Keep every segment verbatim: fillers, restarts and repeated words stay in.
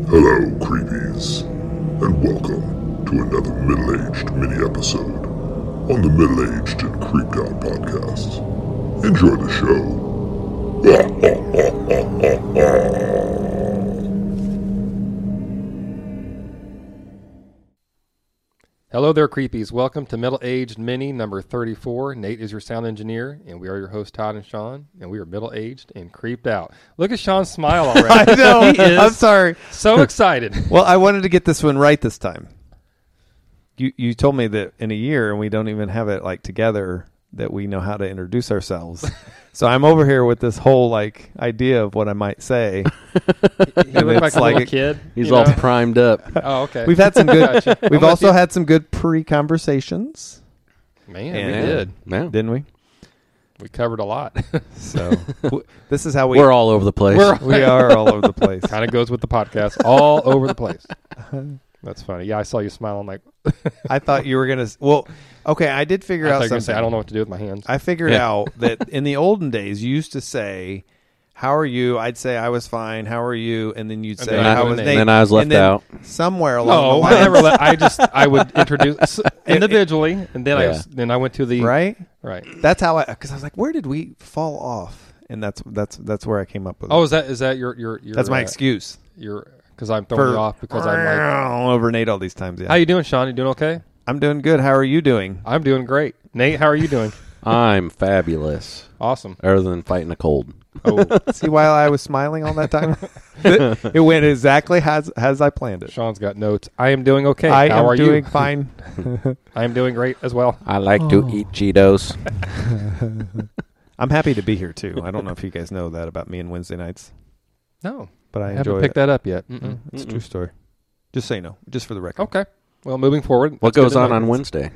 Hello, creepies, and welcome to another middle-aged mini-episode on the Middle-Aged and Creeped Out podcast. Enjoy the show. Hello there, creepies. Welcome to Middle-Aged Mini number thirty-four. Nate is your sound engineer, and we are your hosts, Todd and Sean, and we are middle-aged and creeped out. Look at Sean's smile already. I know. He is I'm sorry. so excited. Well, I wanted to get this one right this time. You you told me that in a year, and we don't even have it like together, that we know how to introduce ourselves. So I'm over here with this whole like idea of what I might say. You look like a like little a- kid. He's you all know? primed up. Oh, okay. We've had some good. Gotcha. We've I'm also with had some good pre-conversations, you. Man, and- we did. Yeah. didn't we? We covered a lot. So w- this is how we We're all over the place. We're- we are all over the place. Kind of goes with the podcast. All over the place. That's funny. Yeah, I saw you smile. I'm like, I thought you were gonna. s- Well, okay, I did figure I thought out you were gonna something. say, I don't know what to do with my hands. I figured Yeah. out that in the olden days, you used to say, "How are you?" I'd say, "I was fine." How are you? And then you'd And say, then I- "How and was then- Nate?" and then I was left And then out. somewhere along No, the I line, never let. I just I would introduce individually, and then I Yeah. was, then I went to the right? right. That's how I. Because I was like, "Where did we fall off?" And that's that's that's where I came up with. Oh, it. is that is that your your, your That's my uh, excuse Your because I'm throwing for you off because I'm like, over Nate all these times. Yeah, how you doing, Sean? You doing okay? I'm doing good. How are you doing? I'm doing great. Nate, how are you doing? I'm fabulous, Awesome. other than fighting a cold. Oh, See why I was smiling all that time? it, it went exactly as as I planned it. Sean's got notes. I am doing okay. I how am are doing you? fine. I am doing great as well. I like to eat Cheetos. I'm happy to be here too. I don't know if you guys know that about me and Wednesday nights, No, but I, I enjoy haven't picked it. that up yet. Mm-mm, Mm-mm. it's a Mm-mm. true story. Just so you know, just for the record. Okay. Well, moving forward, What that's good goes to on know. on Wednesday?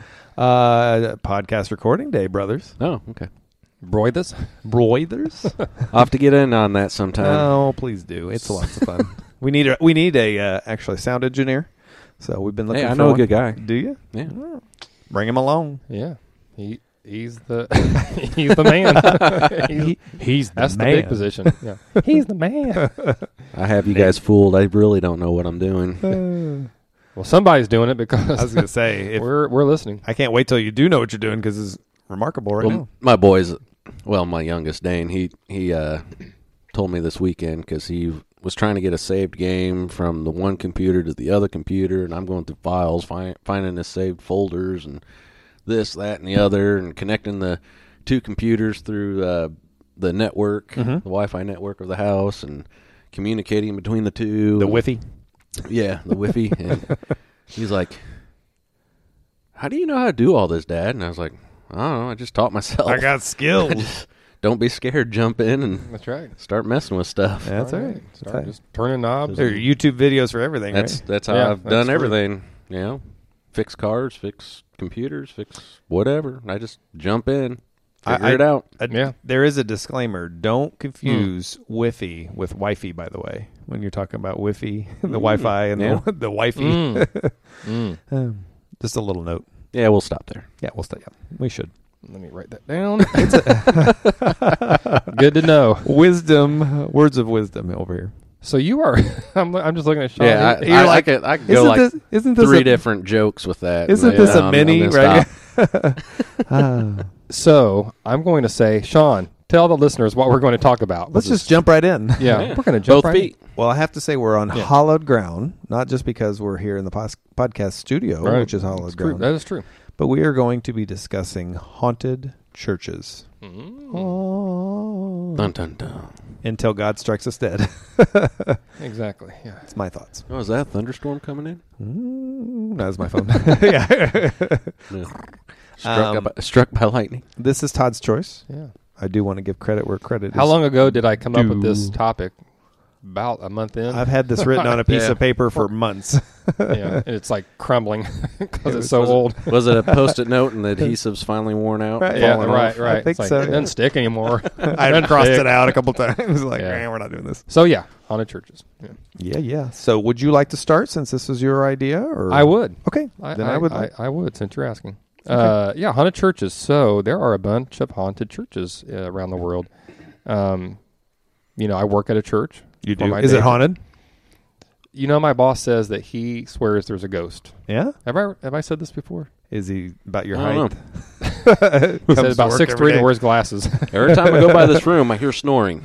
Uh, podcast recording day, brothers. Oh, okay. Brothers? Brothers? I'll have to get in on that sometime. No, please do. It's lots of fun. we need a we need a uh, actually sound engineer. So we've been looking. Hey, I for know a one. good guy. Do you? Yeah. Bring him along. Yeah. He he's the he's the man. he's, He's that's the big position. Yeah. He's the man. I have you guys fooled. I really don't know what I'm doing. Well, somebody's doing it I was because going to say, if, we're we're listening. I can't wait till you do know what you're doing because it's remarkable right Well, now. my boys, well, my youngest Dane, he he uh, told me this weekend because he was trying to get a saved game from the one computer to the other computer, and I'm going through files, find, finding the saved folders and this, that, and the other, and connecting the two computers through uh, the network, Mhm. the Wi-Fi network of the house, and communicating between the two. The Wi-Fi. Yeah, the Wi-Fi. And he's like, "How do you know how to do all this, Dad?" And I was like, "I don't know. I just taught myself. I got skills. Just don't be scared. Jump in and That's right. start messing with stuff." That's all right. Start That's all right. just turning knobs. There are YouTube videos for everything, That's right? that's how Yeah, I've that's done true. everything. You know, fix cars, fix computers, fix whatever. I just jump in, I- figure I- it out. A- Yeah. There is a disclaimer. Don't confuse Wi-Fi with Wi-Fi, by the way, when you're talking about Wi-Fi, the Wi-Fi and yeah. the, the Wi-Fi. Mm. Mm. Um, just a little note. Yeah, we'll stop there. Yeah, we'll stay. Yeah, we should. Let me write that down. Good to know. Wisdom, words of wisdom over here. So you are. I'm, I'm just looking at Sean. Yeah, I, You're I, like, I could I could Isn't go like this isn't this three a, different jokes with that. Isn't and this then a I'm- mini? I'm gonna Right? stop. Ah. so I'm going to say, Sean, tell the listeners what we're going to talk about. Let's This just jump right in. is- Yeah, Yeah. we're going to jump Both right feet. Well, I have to say we're on Yeah. hallowed ground, not just because we're here in the pos- podcast studio, in. Right. which is hallowed It's true. ground, That is true. but we are going to be discussing haunted churches. Mm. Oh. Dun dun dun. Until God strikes us dead. Exactly. Yeah. That's my thoughts. Oh, is that a thunderstorm coming in? Mm, that was my phone. yeah. No. Struck, Um, by, struck by lightning. This is Todd's choice. Yeah. I do want to give credit where credit How is. long ago did I come up with this due. topic? About a month in. I've had this written on a piece Yeah. of paper for months. Yeah, and it's like crumbling because It it's so was it- old. Was it a post-it note and the adhesive's finally worn out? Right. Yeah, falling right, off? right. I think It's like, so, It yeah. doesn't stick anymore. I Doesn't crossed stick. it out a couple times. Like, Yeah. eh, we're not doing this. So yeah, haunted churches. Yeah. Yeah, yeah. So would you like to start since this was your idea? Or I would. Okay. I, then I, I, would. I, like- I would, since you're asking. Uh, yeah, haunted churches. So there are a bunch of haunted churches uh, around the world. Um, you know, I work at a church. you for do. my Is day it job. haunted? you know, my boss says that he swears there's a ghost. Yeah? Have I have I said this before? Is he about your I don't height? He said about six three and wears glasses. Every time I go by this room, I hear snoring.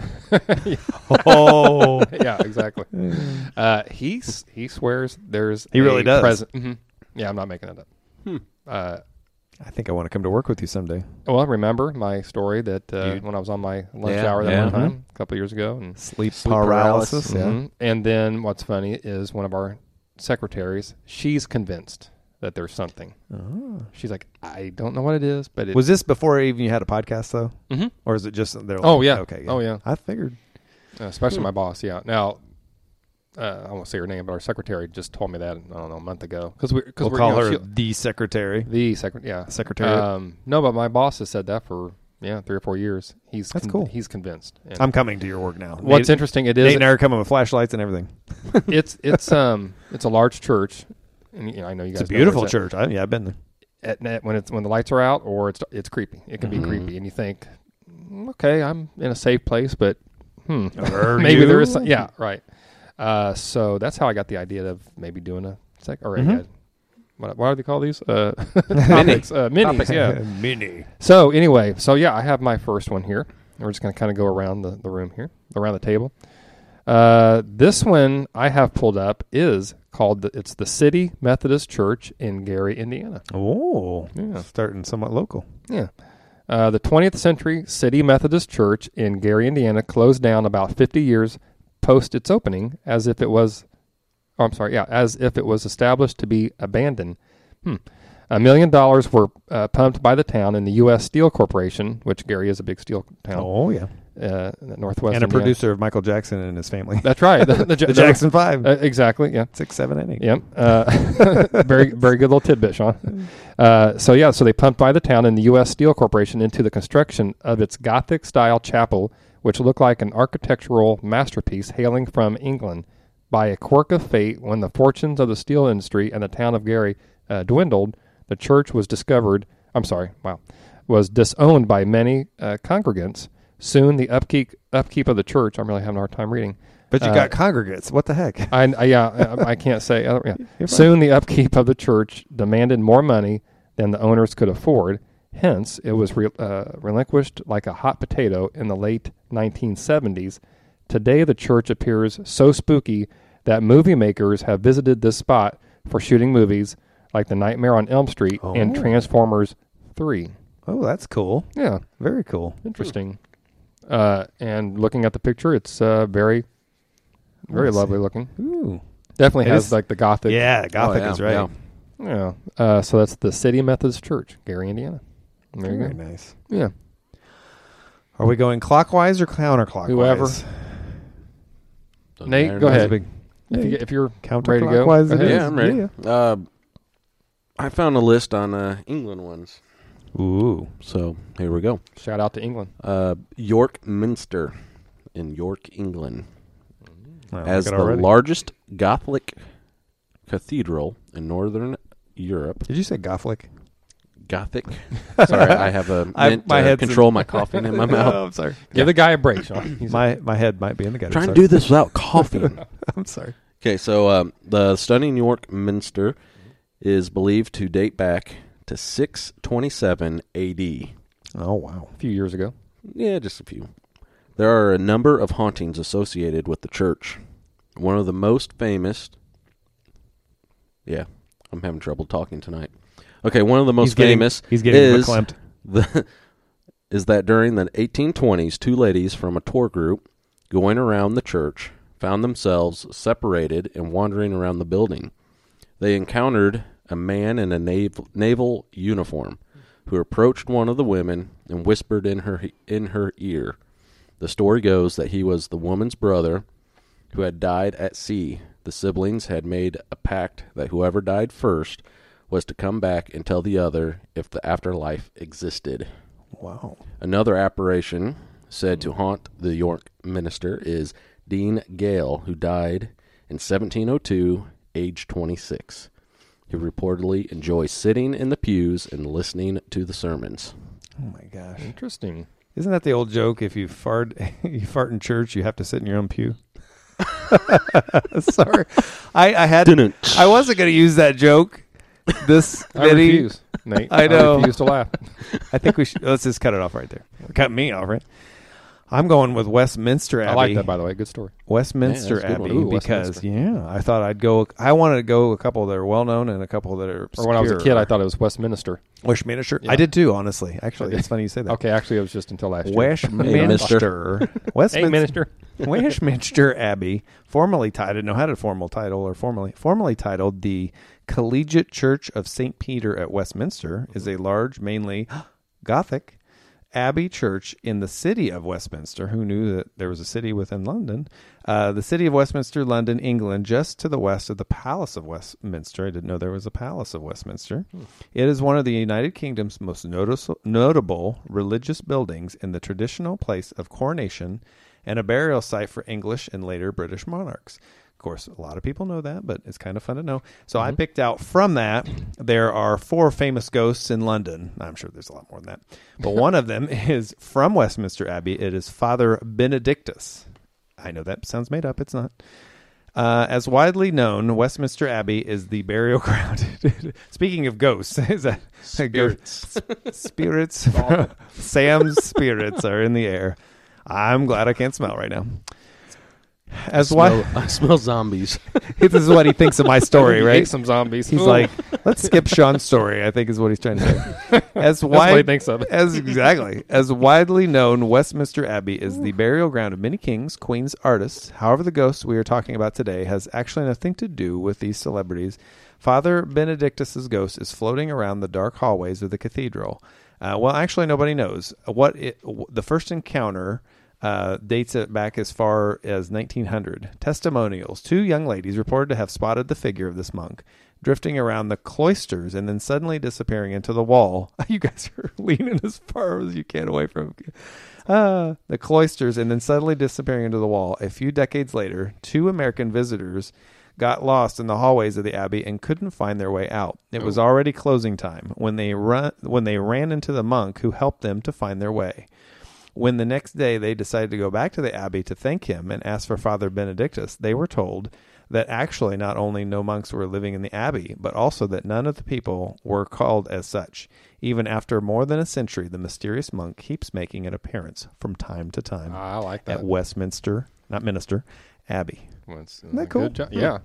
Oh. Yeah, exactly. Uh, he s- he swears there's He really a does. present. hmm Yeah, I'm not making that up. Hmm. Uh, I think I want to come to work with you someday. well, remember my story that uh, You- when I was on my lunch Yeah, hour that yeah. one time a couple of years ago, and Sleep, Sleep paralysis. paralysis. Yeah. Mhm. And then what's funny is one of our secretaries, she's convinced that there's something. Oh. She's like, I don't know what it is, but it Was this before even you had a podcast, though? Mhm. Or is it just they're like, Oh, yeah. Okay. Oh, yeah. I figured. Uh, especially my boss, yeah. Now, uh, I won't say her name, but our secretary just told me that, I don't know, a month ago. Because we, cause We'll we're, call you know, her she- the secretary. the secretary, yeah. Secretariat. Um, no, but my boss has said that for, yeah, three or four years. He's That's cool. He's convinced. And I'm coming to your work now. what's Nate, interesting, it Nate is, and I are coming with flashlights and everything. it's, it's, um, it's a large church. And, you know, I know you guys It's a know where beautiful at. church. I, yeah, I've been there. At night, when it's when the lights are out, or it's it's creepy. It can Mhm. be creepy, and you think, "Mm, okay, I'm in a safe place, but hmm, Are maybe you? there is. Some, yeah, right. Uh, so that's how I got the idea of maybe doing a sec or a, Mhm. uh, what what do they call these? Uh, topics, uh, minis. Topics. Yeah. Mini. So anyway, so yeah, I have my first one here. We're just going to kind of go around the, the room here, around the table. Uh, this one I have pulled up is called the, it's the City Methodist Church in Gary, Indiana. Oh, Yeah. starting somewhat local. Yeah. Uh, the twentieth century City Methodist Church in Gary, Indiana closed down about fifty years post its opening as if it was, oh, I'm sorry, yeah, as if it was established to be abandoned. Hmm. A million dollars were uh, pumped by the town and the U S Steel Corporation, which Gary is a big steel town, Oh, yeah. uh, in the Northwest And a Indiana. producer of Michael Jackson and his family. That's right. The, the, the Jackson Five. Uh, exactly, yeah. Six, seven, and eight. Yep. Uh, very, very good little tidbit, Sean. Uh, so yeah, so they pumped by the town and the U S Steel Corporation into the construction of its Gothic-style chapel, which looked like an architectural masterpiece hailing from England. By a quirk of fate, when the fortunes of the steel industry and the town of Gary uh, dwindled, the church was discovered. I'm sorry, wow, was disowned by many uh, congregants. Soon, the upkeep upkeep of the church. I'm really having a hard time reading. But you Uh, got congregates. What the heck? I, I yeah, I, I can't say. Uh, yeah. You're fine. Soon, the upkeep of the church demanded more money than the owners could afford. Hence, it was re, uh, relinquished like a hot potato in the late nineteen seventies. Today, the church appears so spooky that movie makers have visited this spot for shooting movies like The Nightmare on Elm Street and Oh. Transformers three. Oh, that's cool. Yeah, Very cool. interesting. Uh, and looking at the picture, it's uh, very, very Let's lovely see. looking. Ooh. Definitely It has is- like the Gothic. Yeah, Gothic Oh, yeah, is right. yeah. Yeah. Uh, so that's the City Methodist Church, Gary, Indiana. There you Very go. nice. Yeah. Are we going clockwise or counterclockwise? Whoever. Doesn't Nate, matter go to me. ahead. Big- If, you, if you're Counterclockwise ready to go, it go ahead. is. Yeah, I'm ready. Yeah, Uh, I found a list on uh, England ones. Ooh. So here we go. Shout out to England. Uh, York Minster in York, England, I like as it the already. largest Gothic cathedral in Northern Europe. Did you say Gothic? Gothic. Sorry, I have a I- mint my to head's control in- my coughing in my mouth. Oh, I'm sorry. Give the guy a break, Sean. He's My my head might be in the gutter. Trying to sorry. do this without coughing. I'm sorry. Okay, so um, the stunning York Minster is believed to date back to six twenty-seven A D. Oh wow. a few years ago. Yeah, just a few. There are a number of hauntings associated with the church. One of the most famous... Yeah, I'm having trouble talking tonight. Okay, one of the most he's getting, famous He's getting is, verklempt. the, is that during the eighteen twenties, two ladies from a tour group going around the church found themselves separated and wandering around the building. They encountered a man in a naval, naval uniform who approached one of the women and whispered in her in her ear. The story goes that he was the woman's brother who had died at sea. The siblings had made a pact that whoever died first was to come back and tell the other if the afterlife existed. Wow. Another apparition said to haunt the York Minster is Dean Gale, who died in seventeen oh two, age twenty-six. He reportedly enjoys sitting in the pews and listening to the sermons. Oh my gosh. Interesting. Isn't that the old joke? If you fart, you fart in church, you have to sit in your own pew. Sorry, I, I had. Didn't. I wasn't going to use that joke. This I Vinny, refuse, Nate. I know. refuse to laugh. I think we should. Let's just cut it off right there. Cut me off, right? I'm going with Westminster Abbey. I like that, by the way. Good story. Westminster Yeah, that's a good Abbey one. Ooh, because Westminster. yeah, I thought I'd go. I wanted to go a couple that are well known and a couple that are. Or when I was a obscure. kid, I thought it was Westminster. Westminster. Yeah. I did too, honestly. Actually, it's funny you say that. Okay, actually, it was just until last year. Westminster. Hey, Westminster. minister. Westminster Abbey, formerly titled, no, had a formal title or formally, formerly titled the Collegiate Church of Saint Peter at Westminster, is a large, mainly Gothic abbey church in the city of Westminster. Who knew that there was a city within London? Uh, the city of Westminster, London, England, just to the west of the Palace of Westminster. I didn't know there was a Palace of Westminster. Hmm. It is one of the United Kingdom's most notice- notable religious buildings in the traditional place of coronation and a burial site for English and later British monarchs. Of course, a lot of people know that, but it's kind of fun to know. So mm-hmm. I picked out from that, there are four famous ghosts in London. I'm sure there's a lot more than that. But one of them is from Westminster Abbey. It is Father Benedictus. I know that sounds made up. It's not. Uh, as widely known, Westminster Abbey is the burial ground. Speaking of ghosts, is that Spirits. spirits? Sam's spirits are in the air. I'm glad I can't smell right now. As I why smell, I smell zombies. this is what he thinks of my story, He right? ate some zombies. He's Ooh. like, let's skip Sean's story, I think is what he's trying to say. As That's what he wide thinks of it. as exactly as widely known, Westminster Abbey is the burial ground of many kings, queens, artists. However, the ghost we are talking about today has actually nothing to do with these celebrities. Father Benedictus's ghost is floating around the dark hallways of the cathedral. Uh, well, actually, nobody knows what it, the first encounter. Uh, dates it back as far as nineteen hundred. Testimonials. Two young ladies reported to have spotted the figure of this monk drifting around the cloisters and then suddenly disappearing into the wall. You guys are leaning as far as you can away from uh, the cloisters and then suddenly disappearing into the wall. A few decades later, two American visitors got lost in the hallways of the abbey and couldn't find their way out. It was already closing time when they run when they ran into the monk who helped them to find their way. When the next day they decided to go back to the abbey to thank him and ask for Father Benedictus, they were told that actually not only no monks were living in the abbey, but also that none of the people were called as such. Even after more than a century, the mysterious monk keeps making an appearance from time to time Ah, I like that. at Westminster, not Minister, Abbey. Well, it's, uh, Isn't that cool? good job. Yeah.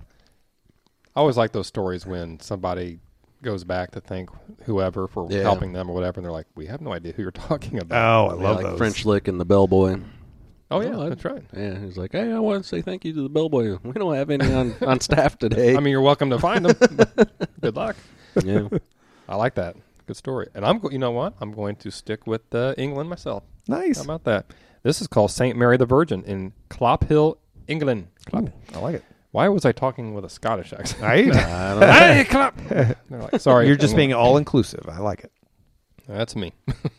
I always like those stories when somebody goes back to thank whoever for Yeah. helping them or whatever, and they're like, we have no idea who you're talking Oh, about. I Yeah, love like those. French Lick and the Bellboy. Oh, yeah, Oh, I- that's right. Yeah, he's like, hey, I want to say thank you to the Bellboy. We don't have any on, on staff today. I mean, you're welcome to find them. Good luck. yeah. I like that. Good story. And I'm, go- you know what? I'm going to stick with uh, England myself. Nice. How about that? This is called Saint Mary the Virgin in Clophill, England. Clop. Ooh, I like it. Why was I talking with a Scottish accent? Right? I don't know. Hey, Clop! They're like, sorry. You're just England. being all inclusive. I like it. That's me.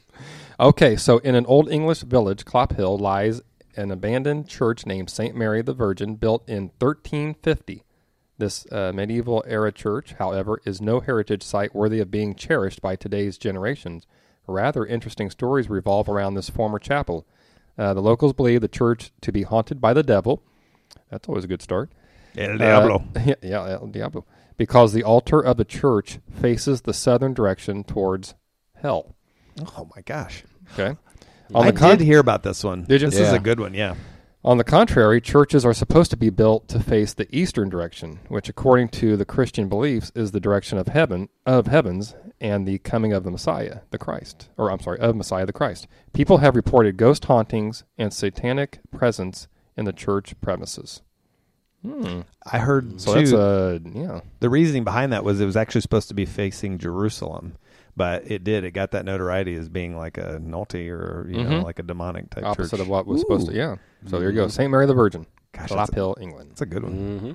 Okay, so in an old English village, Clophill, lies an abandoned church named Saint Mary the Virgin, built in thirteen fifty. This uh, medieval era church, however, is no heritage site worthy of being cherished by today's generations. Rather, interesting stories revolve around this former chapel. Uh, the locals believe the church to be haunted by the devil. That's always a good start. El Diablo. Uh, yeah, yeah, El Diablo. Because the altar of the church faces the southern direction towards hell. Oh, my gosh. Okay. On I the con- did hear about this one. Did you? This is Yeah. a good one, yeah. On the contrary, churches are supposed to be built to face the eastern direction, which, according to the Christian beliefs, is the direction of heaven, of heavens, and the coming of the Messiah, the Christ, or I'm sorry, of Messiah the Christ. People have reported ghost hauntings and satanic presence in the church premises. Hmm. I heard, So too, that's a yeah. the reasoning behind that was it was actually supposed to be facing Jerusalem, but it did. It got that notoriety as being like a naughty or, you know, Mhm. like a demonic type Opposite church. of what was supposed to. Ooh. Yeah. So there you go. Saint Mary the Virgin, Gosh, that's a, Clophill, England. that's a good one.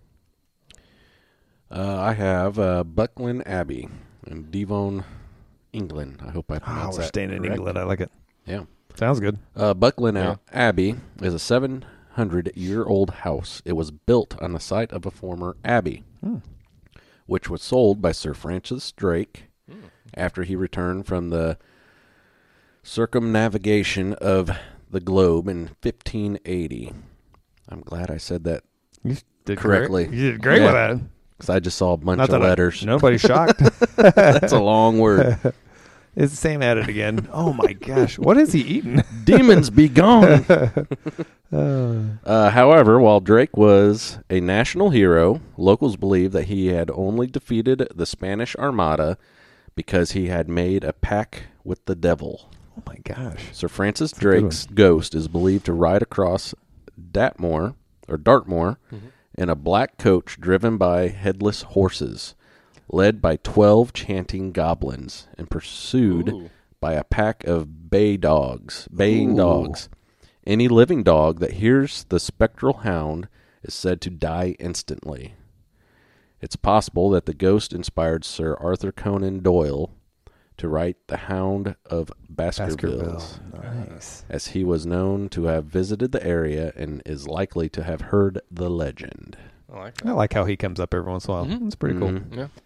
hmm Uh, I have uh, Buckland Abbey in Devon, England. I hope I Oh, pronounced we're that staying in correct. England. I like it. Yeah. Sounds good. Uh, Buckland Yeah. Abbey is a seven hundred year old house. It was built on the site of a former abbey, Hmm. which was sold by Sir Francis Drake after he returned from the circumnavigation of the globe in fifteen eighty. I'm glad I said that You did correctly. Great. You did great Yeah. with that. Because I just saw a bunch Not of that I- letters. Nobody's shocked. That's a long word. It's Sam at it again. Oh my gosh, what is he eating? Demons be gone. Uh, however, while Drake was a national hero, locals believe that he had only defeated the Spanish Armada because he had made a pact with the devil. Oh my gosh. Sir Francis That's a good Drake's ghost is believed to ride across Dartmoor or Dartmoor Mhm. in a black coach driven by headless horses, led by twelve chanting goblins, and pursued Ooh. by a pack of bay dogs, baying Ooh. dogs. Any living dog that hears the spectral hound is said to die instantly. It's possible that the ghost inspired Sir Arthur Conan Doyle to write The Hound of Baskervilles, Nice. as he was known to have visited the area and is likely to have heard the legend. I like I that. like how he comes up every once in a while. Mhm. It's pretty cool. Mhm. Yeah.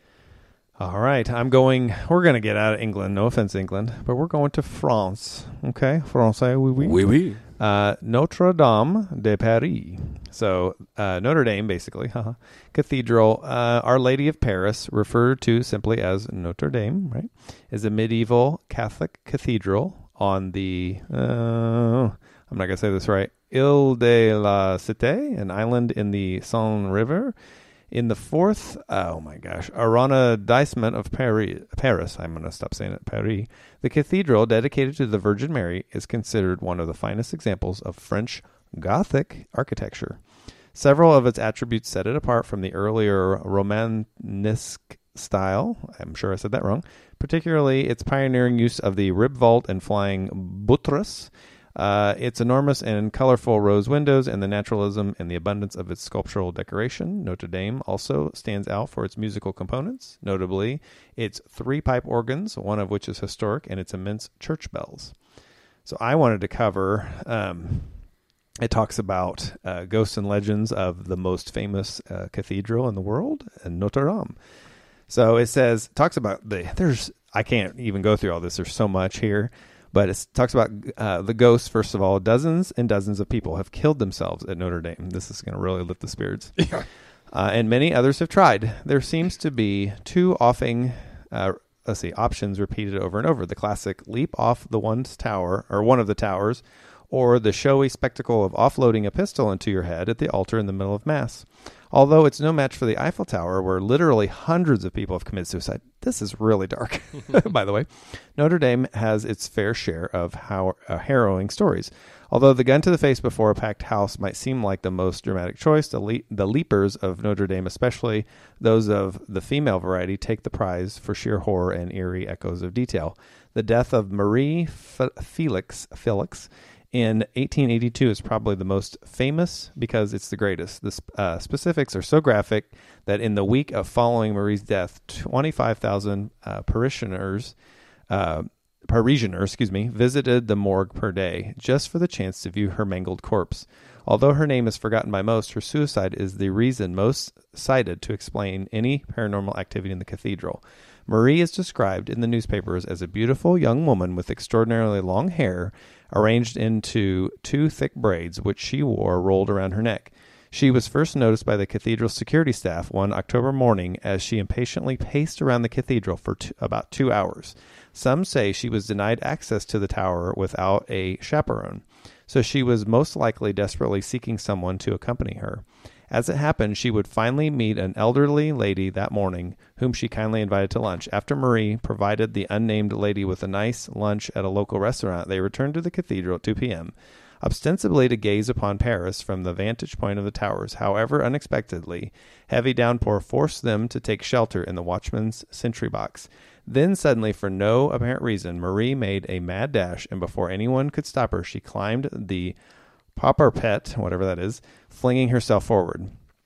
All right, I'm going. We're going to get out of England. No offense, England, but we're going to France. Okay, Francais, oui, oui. Oui, oui. Uh, Notre Dame de Paris. So uh, Notre Dame, basically, haha, Cathedral. Uh, Our Lady of Paris, referred to simply as Notre Dame, right, is a medieval Catholic cathedral on the. Uh, I'm not gonna say this right. Ile de la Cité, an island in the Seine River. In the fourth, oh my gosh, arrondissement of Paris, Paris, I'm going to stop saying it, Paris, the cathedral dedicated to the Virgin Mary is considered one of the finest examples of French Gothic architecture. Several of its attributes set it apart from the earlier Romanesque style. I'm sure I said that wrong. Particularly its pioneering use of the rib vault and flying buttress. Uh, its enormous and colorful rose windows and the naturalism and the abundance of its sculptural decoration. Notre Dame also stands out for its musical components, notably its three pipe organs, one of which is historic, and its immense church bells. So I wanted to cover, um, it talks about uh, ghosts and legends of the most famous uh, cathedral in the world, Notre Dame. So it says, talks about the, there's, I can't even go through all this. There's so much here. But it talks about uh, the ghosts, first of all. Dozens and dozens of people have killed themselves at Notre Dame. This is going to really lift the spirits. Yeah. Uh, and many others have tried. There seems to be two offing, uh, let's see, options repeated over and over. The classic leap off the one's tower, or one of the towers, or the showy spectacle of offloading a pistol into your head at the altar in the middle of Mass. Although it's no match for the Eiffel Tower, where literally hundreds of people have committed suicide. This is really dark, by the way. Notre Dame has its fair share of how, uh, harrowing stories. Although the gun to the face before a packed house might seem like the most dramatic choice, the, le- the leapers of Notre Dame, especially those of the female variety, take the prize for sheer horror and eerie echoes of detail. The death of Marie F- Felix, Felix in eighteen eighty-two is probably the most famous because it's the greatest. The sp- uh, specifics are so graphic that in the week of following Marie's death, twenty-five thousand uh, parishioners, uh, Parisianers, excuse me, visited the morgue per day just for the chance to view her mangled corpse. Although her name is forgotten by most, her suicide is the reason most cited to explain any paranormal activity in the cathedral. Marie is described in the newspapers as a beautiful young woman with extraordinarily long hair arranged into two thick braids, which she wore rolled around her neck. She was first noticed by the cathedral security staff one October morning as she impatiently paced around the cathedral for two, about two hours. Some say she was denied access to the tower without a chaperone, so she was most likely desperately seeking someone to accompany her. As it happened, she would finally meet an elderly lady that morning, whom she kindly invited to lunch. After Marie provided the unnamed lady with a nice lunch at a local restaurant, they returned to the cathedral at two p.m., ostensibly to gaze upon Paris from the vantage point of the towers. However, unexpectedly, heavy downpour forced them to take shelter in the watchman's sentry box. Then suddenly, for no apparent reason, Marie made a mad dash, and before anyone could stop her, she climbed the parapet, whatever that is, flinging herself forward.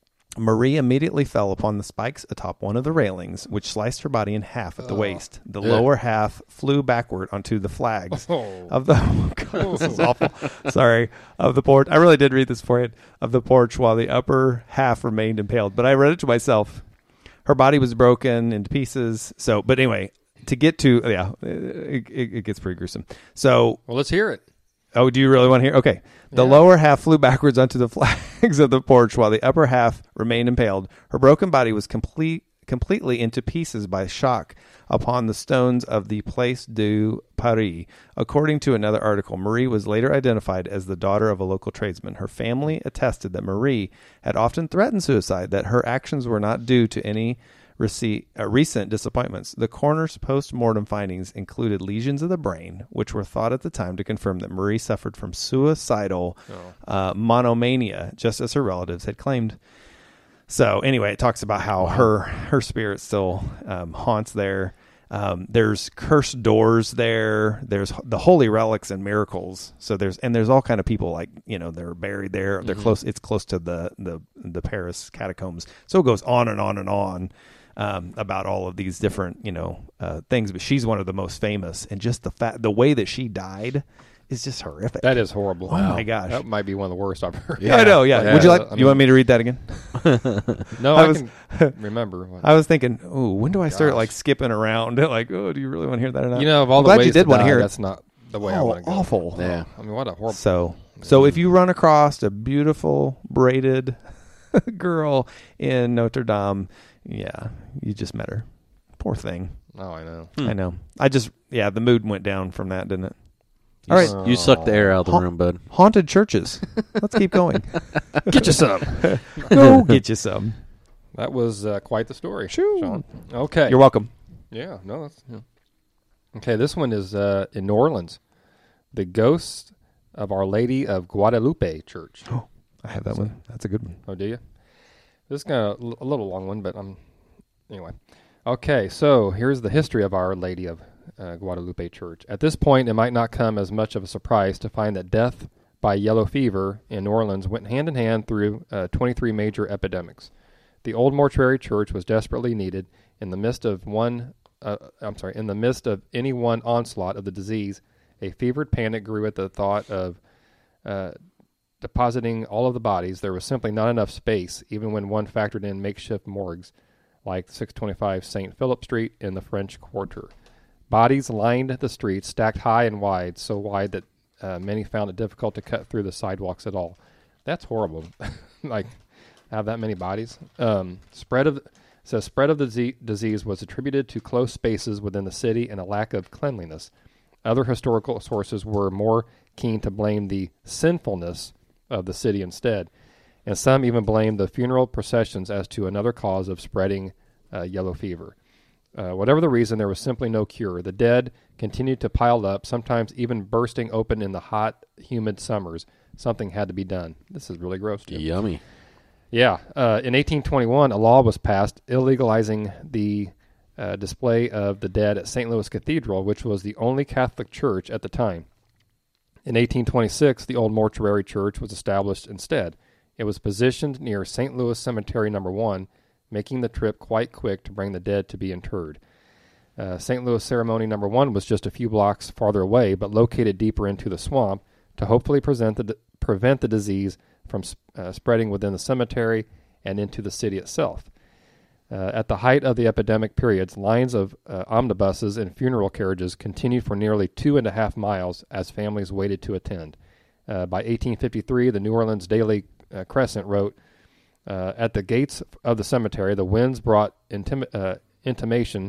Marie immediately fell upon the spikes atop one of the railings, which sliced her body in half at the Oh. waist. The Yeah. lower half flew backward onto the flags Oh. of the oh God, this is awful. Sorry, of the porch. I really did read this beforehand. Of the porch, while the upper half remained impaled. But I read it to myself. Her body was broken into pieces. So, but anyway, to get to yeah, it, it, it gets pretty gruesome. So, Well, let's hear it. oh, do you really want to hear? Okay, the Yeah. lower half flew backwards onto the flag. legs of the porch while the upper half remained impaled. Her broken body was complete, completely into pieces by shock upon the stones of the Place du Paris. According to another article, Marie was later identified as the daughter of a local tradesman. Her family attested that Marie had often threatened suicide, that her actions were not due to any receipt, uh, recent disappointments. The coroner's post-mortem findings included lesions of the brain, which were thought at the time to confirm that Marie suffered from suicidal oh. uh, monomania, just as her relatives had claimed. So anyway, it talks about how wow. her her spirit still um, haunts there. Um, there's cursed doors there. There's the holy relics and miracles. So there's and there's all kind of people, like, you know, they're buried there. They're mm-hmm. close. It's close to the, the the Paris catacombs. So it goes on and on and on um, about all of these different, you know, uh, things. But she's one of the most famous, and just the fact, the way that she died is just horrific. That is horrible. Oh wow. my gosh, that might be one of the worst I've heard. Yeah, I know. Yeah. yeah. Would you like? I mean, you want me to read that again? No, I, I was, can remember. I was thinking, oh, when do I Gosh. start like skipping around? Like, oh, do you really want to hear that or not? You know, of all I'm the glad ways you did to want die, to hear it. That's not the way oh, I want to go. Awful. Yeah. I mean, what a horrible. So, so if you run across a beautiful braided girl in Notre Dame, yeah, you just met her. Poor thing. Oh, I know. Hmm. I know. I just, yeah, the mood went down from that, didn't it? You All right. S- you sucked the air out of the ha- room, bud. Haunted churches. Let's keep going. Get you some. Go get you some. That was uh, quite the story, Shoo. Sean. Okay. You're welcome. Yeah. No. That's, yeah. Okay. This one is uh, in New Orleans. The Ghost of Our Lady of Guadalupe Church. Oh, I have that so, one. That's a good one. Oh, do you? This is kind of a little long one, but um, anyway. Okay. So here's the history of Our Lady of Uh, Guadalupe Church. At this point, it might not come as much of a surprise to find that death by yellow fever in New Orleans went hand in hand through uh, twenty-three major epidemics. The old mortuary church was desperately needed in the midst of one. Uh, I'm sorry, in the midst of any one onslaught of the disease. A fevered panic grew at the thought of uh, depositing all of the bodies. There was simply not enough space, even when one factored in makeshift morgues like six twenty-five Saint Philip Street in the French Quarter. Bodies lined the streets, stacked high and wide, so wide that uh, many found it difficult to cut through the sidewalks at all. That's horrible. Like, have that many bodies. Um, spread of says spread of the z- disease was attributed to close spaces within the city and a lack of cleanliness. Other historical sources were more keen to blame the sinfulness of the city instead, and some even blamed the funeral processions as to another cause of spreading uh, yellow fever. Uh, whatever the reason, there was simply no cure. The dead continued to pile up, sometimes even bursting open in the hot, humid summers. Something had to be done. This is really gross, Jim. Yummy. Yeah. Uh, in eighteen twenty-one, a law was passed illegalizing the uh, display of the dead at Saint Louis Cathedral, which was the only Catholic church at the time. In eighteen twenty-six, the old mortuary church was established instead. It was positioned near Saint Louis Cemetery Number One, making the trip quite quick to bring the dead to be interred. Uh, Saint Louis Ceremony Number One was just a few blocks farther away, but located deeper into the swamp to hopefully present the d- prevent the disease from uh, spreading within the cemetery and into the city itself. Uh, at the height of the epidemic periods, lines of uh, omnibuses and funeral carriages continued for nearly two and a half miles as families waited to attend. Uh, by eighteen fifty-three, the New Orleans Daily uh, Crescent wrote, Uh, at the gates of the cemetery, the winds brought intim- uh, intimation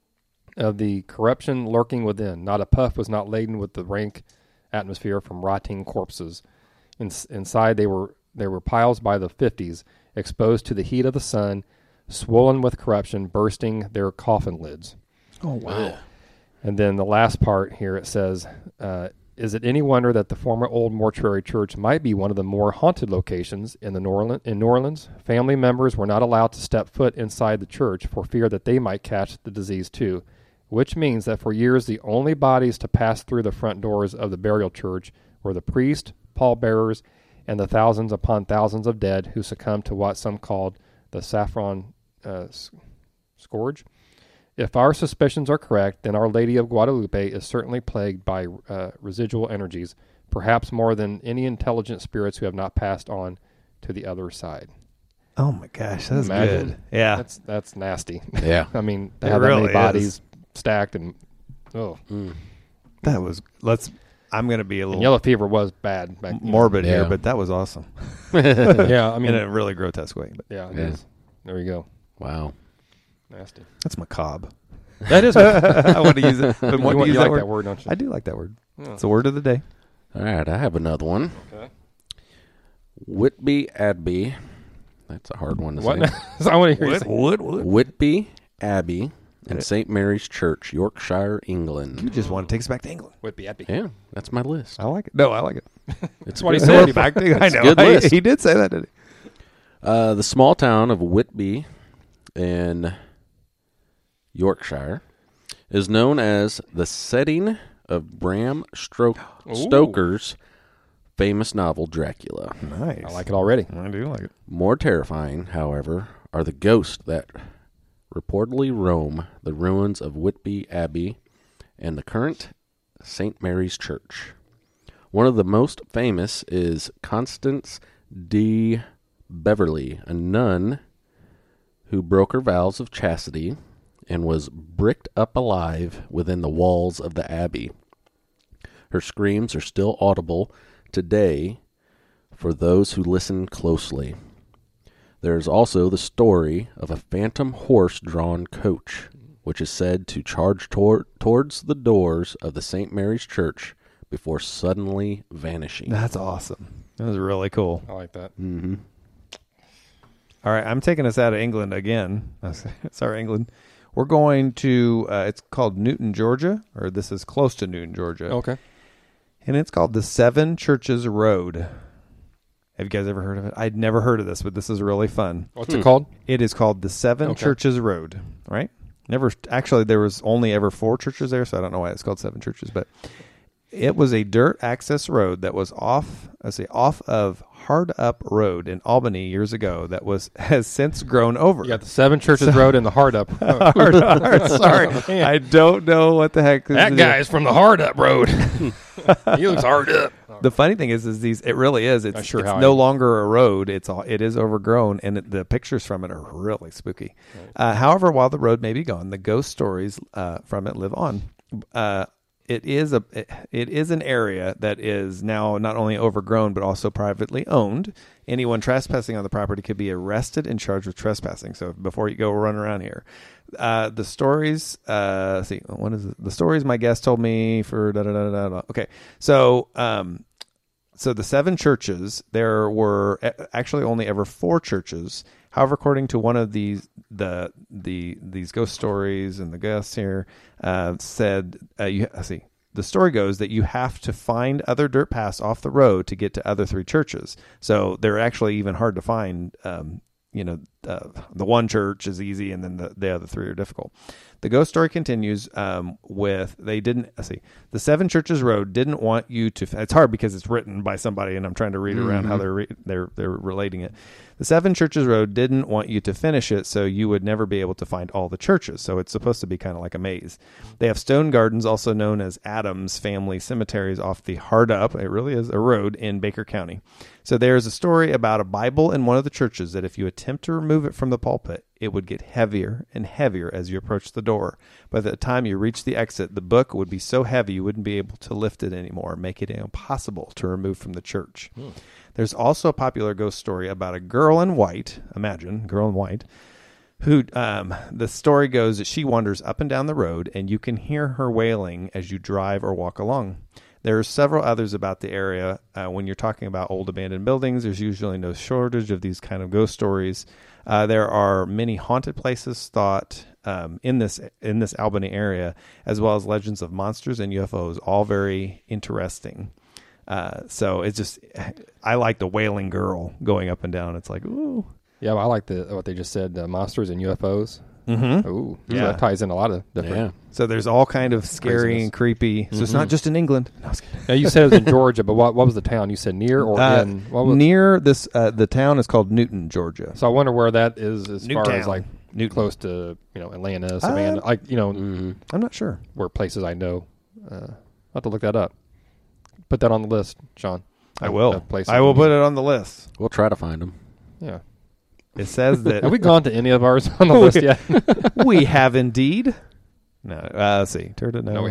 of the corruption lurking within. Not a puff was not laden with the rank atmosphere from rotting corpses. In- inside, they were there were piles by the fifties, exposed to the heat of the sun, swollen with corruption, bursting their coffin lids. Oh, wow. And then the last part here, it says, uh, is it any wonder that the former old mortuary church might be one of the more haunted locations in the New Orleans, in New Orleans? Family members were not allowed to step foot inside the church for fear that they might catch the disease too, which means that for years the only bodies to pass through the front doors of the burial church were the priest, pallbearers, and the thousands upon thousands of dead who succumbed to what some called the saffron uh, scourge. If our suspicions are correct, then Our Lady of Guadalupe is certainly plagued by uh, residual energies, perhaps more than any intelligent spirits who have not passed on to the other side. Oh my gosh, that's Imagine. good. Yeah, that's that's nasty. Yeah, I mean, to it have really that many bodies is. stacked and oh, mm. that was. Let's. I'm going to be a And little yellow fever was bad back you know. morbid here, Yeah. but that was awesome. Yeah, I mean, in a really grotesque way. But yeah, it Yeah. is. There you go. Wow. Nasty. that's macabre. That is. I want to use it. But you want to want- use you that like word. that word, don't you? I do like that word. Yeah. It's the word of the day. All right, I have another one. Okay. Whitby Abbey. That's a hard one to What? say. So I want to hear you say. What? What? Whitby Abbey and Okay. Saint Mary's Church, Yorkshire, You England. just want to take us back to England. Whitby Abbey. Yeah, that's my list. I like it. No, I like it. It's what he good said. stuff. Back to, I It's a know. good I- list. he did say that, didn't he? Uh, the small town of Whitby in Yorkshire is known as the setting of Bram Stro- Ooh. Stoker's famous novel Dracula. Nice. I like it already. I do like it. More terrifying, however, are the ghosts that reportedly roam the ruins of Whitby Abbey and the current Saint Mary's Church. One of the most famous is Constance de Beverley, a nun who broke her vows of chastity and was bricked up alive within the walls of the abbey. Her screams are still audible today for those who listen closely. There is also the story of a phantom horse-drawn coach, which is said to charge tor- towards the doors of the Saint Mary's Church before suddenly vanishing. That's awesome. That was really cool. I like that. Mm-hmm. All right, I'm taking us out of England again. Sorry, England. We're going to, uh, it's called Newton, Georgia, or this is close to Newton, Georgia. Okay. And it's called the Seven Churches Road. Have you guys ever heard of it? I'd never heard of this, but this is really fun. What's Hmm. it called? It is called the Seven Okay. Churches Road, right? Never, actually, there was only ever four churches there, so I don't know why it's called Seven Churches, but it was a dirt access road that was off, let's see, off of Hard Up Road in Albany years ago that was has since grown over. You got the Seven Churches Road and the Hard Up. Hard Up, sorry. Man. I don't know what the heck this That is. guy's from the Hard Up Road. He looks hard up. The funny thing is, is these. It really is. It's, Not sure it's how no I- longer a road. It's all. It is overgrown, and it, the pictures from it are really spooky. Uh, however, while the road may be gone, the ghost stories uh, from it live on. Uh, it is a. It, it is an area that is now not only overgrown but also privately owned. Anyone trespassing on the property could be arrested and charged with trespassing. So before you go run around here, uh, the stories. Uh, let's see, what is it? The stories my guest told me for da da da da da. Okay, so. Um, So the seven churches, there were a- actually only ever four churches. However, according to one of these, the the these ghost stories and the guests here uh, said, uh, you let's see, the story goes that you have to find other dirt paths off the road to get to other three churches. So they're actually even hard to find. Um, you know, uh, the one church is easy, and then the, the other three are difficult. The ghost story continues um, with they didn't let's see the Seven Churches Road didn't want you to. It's hard because it's written by somebody, and I'm trying to read around how they're re- they're they're relating it. The Seven Churches Road didn't want you to finish it, so you would never be able to find all the churches. So it's supposed to be kind of like a maze. They have stone gardens, also known as Adams Family Cemeteries, off the Hard Up. It really is a road in Baker County. So there's a story about a Bible in one of the churches that if you attempt to remove it from the pulpit, it would get heavier and heavier as you approach the door. By the time you reach the exit, the book would be so heavy you wouldn't be able to lift it anymore, making it impossible to remove from the church. Hmm. There's also a popular ghost story about a girl in white, imagine, girl in white, who um, the story goes that she wanders up and down the road, and you can hear her wailing as you drive or walk along. There are several others about the area. Uh, when you're talking about old abandoned buildings, there's usually no shortage of these kind of ghost stories. Uh, there are many haunted places thought um, in this in this Albany area, as well as legends of monsters and U F Os, all very interesting. Uh, so it's just, I like the wailing girl going up and down. It's like, ooh. Yeah, well, I like the what they just said, uh, monsters and U F Os. Mm-hmm. Ooh, Yeah. so that ties in a lot of different. Yeah. So there's all kind of scary Craziness. and creepy. So it's Mm-hmm. not just in England. No, I was kidding. Now you said it was in Georgia, but what what was the town? You said near or Uh, in? What was, near this, uh, the town is called Newton, Georgia. so I wonder where that is as far Newtown. as like Newton. close to you know Atlanta, Savannah, Uh, like you know Mm-hmm. I'm not sure. where places I know. Uh, I'll have to look that up. Put that on the list, Sean. I Of- will. of places I will we- put it on the list. We'll try to find them. Yeah. It says that Have we gone to any of ours on the list yet? we have indeed. No, uh, let's see. Turtle, no. No, we have not.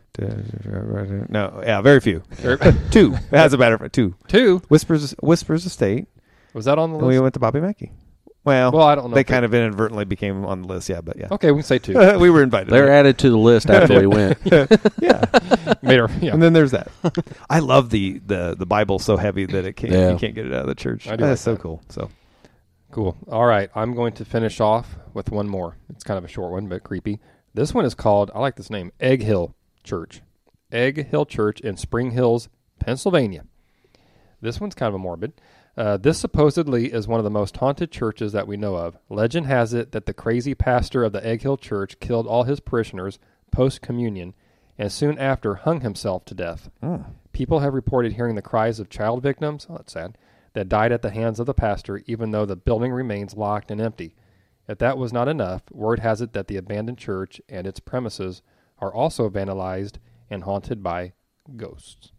No, yeah, very few. Two. It has a matter of two. Two. Whispers Whispers Estate. Was that on the And list? we went to Bobby Mackey. Well, Well, I don't know They if kind of inadvertently became on the list, yeah, but yeah. Okay, we can say two. We were invited. They're added to the list after we went. yeah. Made her, yeah. And then there's that. I love the, the, the Bible so heavy that it can't Yeah. you can't get it out of the church. I do That's like so that. cool. So Cool. All right, I'm going to finish off with one more. It's kind of a short one, but creepy. This one is called, I like this name, Egg Hill Church. Egg Hill Church in Spring Hills, Pennsylvania. This one's kind of a morbid. Uh, this supposedly is one of the most haunted churches that we know of. Legend has it that the crazy pastor of the Egg Hill Church killed all his parishioners post-communion and soon after hung himself to death. oh. People have reported hearing the cries of child victims, oh, that's sad, that died at the hands of the pastor, even though the building remains locked and empty. If that was not enough, word has it that the abandoned church and its premises are also vandalized and haunted by ghosts.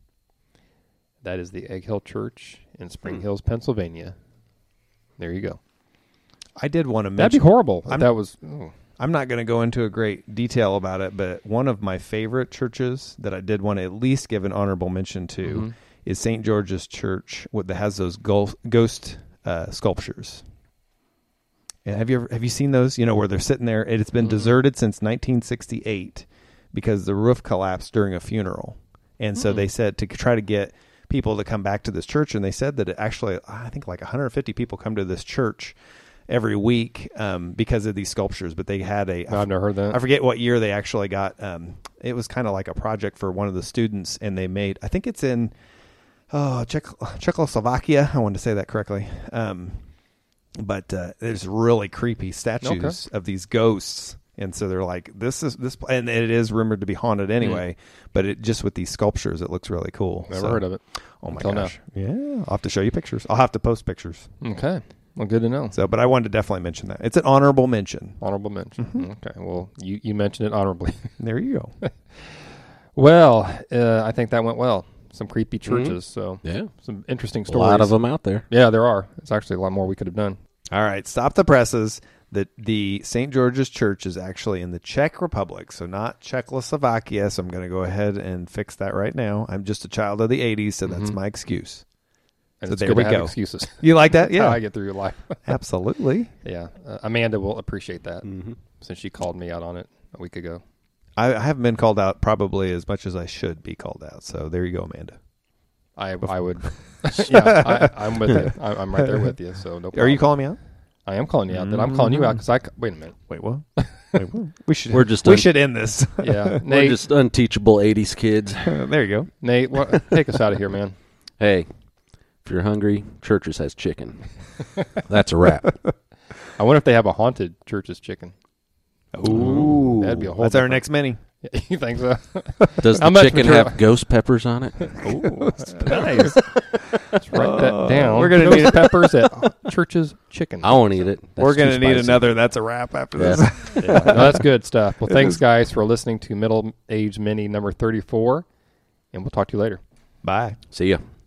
That is the Egg Hill Church in Spring Hmm. Hills, Pennsylvania. There you go. I did want to That'd mention be horrible. If I'm- that was. Oh. I'm not going to go into a great detail about it, but one of my favorite churches that I did want to at least give an honorable mention to Mhm. is Saint George's Church what- that has those gol- ghost uh, sculptures. And have you ever have you seen those? You know, where they're sitting there. It's been Mhm. deserted since nineteen sixty-eight because the roof collapsed during a funeral, and so Mm. they said to try to get people to come back to this church, and they said that it actually, I think, like one hundred fifty people come to this church every week um, because of these sculptures. But they had a I've never heard that. I forget what year they actually got. Um, it was kind of like a project for one of the students, and they made. I think it's in oh Czech, Czechoslovakia. I wanted to say that correctly. Um, but uh, there's really creepy statues of these ghosts, and so they're like, "This is this," and it is rumored to be haunted anyway. But it just with these sculptures, it looks really cool. Never So- heard of it. Oh my Until now. gosh! Yeah, I'll have to show you pictures. I'll have to post pictures. Okay. Well, good to know. So, but I wanted to definitely mention that it's an honorable mention. Honorable mention. Mhm. Okay. Well, you, you mentioned it honorably. There you go. Well, uh, I think that went well. Some creepy churches, so Yeah. some interesting A stories. lot of them out there. Yeah, there are. It's actually a lot more we could have done. All right, stop the presses. The the Saint George's Church is actually in the Czech Republic, so not Czechoslovakia. So I'm going to go ahead and fix that right now. I'm just a child of the eighties, so that's Mhm. my excuse. And So it's there good we to have go. excuses. You like that? That's how Yeah, I get through your life. absolutely. Yeah. Uh, Amanda will appreciate that Mm-hmm. since she called me out on it a week ago. I, I haven't been called out probably as much as I should be called out. So there you go, Amanda. I I would. yeah, I, I'm with you. I, I'm right there with you. So no problem. Are you calling me out? I am calling you out. That I'm calling you out because I. c- Wait a minute. Wait, what? Wait, what? We should. We're just we un- should end this. Yeah, We're Nate. just unteachable eighties kids. There you go. Nate, what, take us out of here, man. Hey, if you're hungry, Churches has chicken. That's a wrap. I wonder if they have a haunted church's chicken. Ooh, that'd be a whole That's our different- next mini. You think so? Does How the much chicken material- have ghost peppers on it? Ooh, nice. Let's write that Oh, down. we're gonna Ghost need- peppers at church's chicken. I won't eat it. That's We're going too to need spicy. another. That's a wrap after Yeah. this. Yeah, no, that's good stuff. Well, thanks, guys, for listening to Middle Age Mini number thirty-four, and we'll talk to you later. Bye. See ya.